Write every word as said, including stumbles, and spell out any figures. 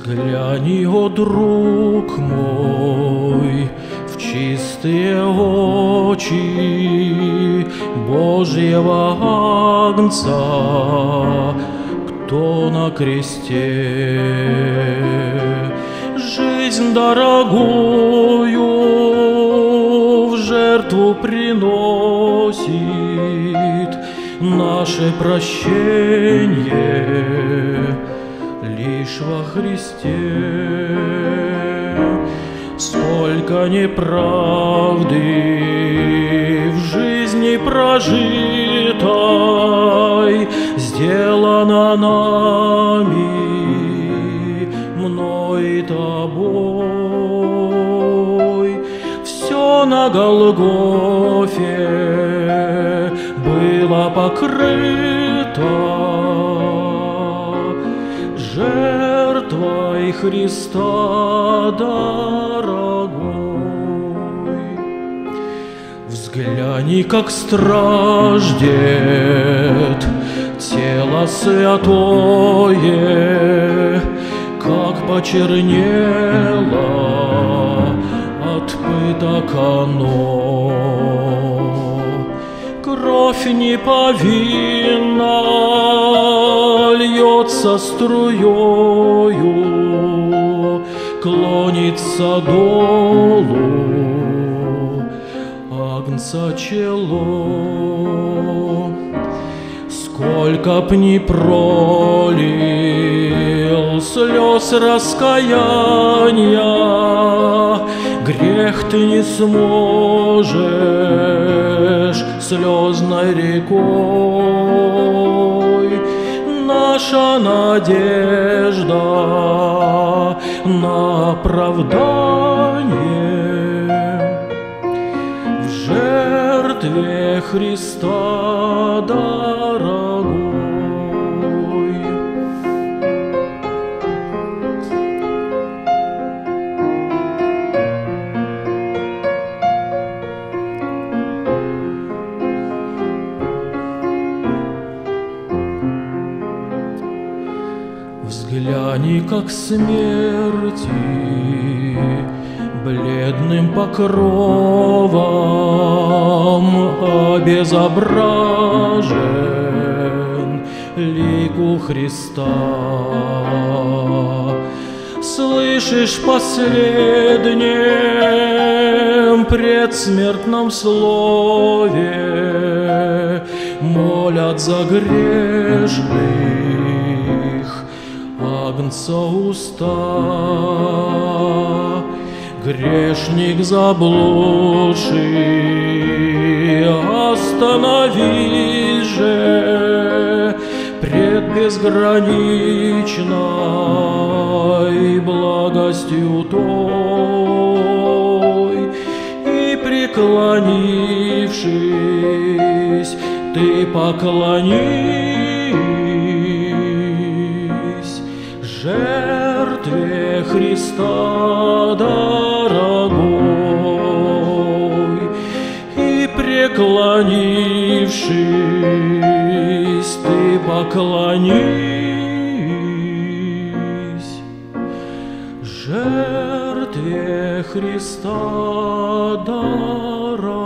Взгляни, о друг мой, в чистые очи Божьего Агнца, кто на кресте жизнь дорогую в жертву приносит, наше прощение лишь во Христе. Сколько неправды в жизни прожитой сделано нами, мной и тобой. Все на Голгофе было покрыто жертвой Христа дорогой. Взгляни, как страждет тело святое, как почернело от пыток оно. Кровь неповинна льется струёю, клонится долу Агнца чело. Сколько б ни пролил слез раскаяния, грех ты не сможешь слезной рекой. Наша надежда на оправдание в жертве Христа дорогой. Взгляни, как смерти бледным покровом обезображен лик у Христа. Слышишь, последнем предсмертном слове молят за грешных Агнца уста. Грешник заблудший, остановись же пред безграничной благостью той, и преклонившись, ты поклонись жертве Христа дорогой, и преклонившись, ты поклонись жертве Христа дорогой.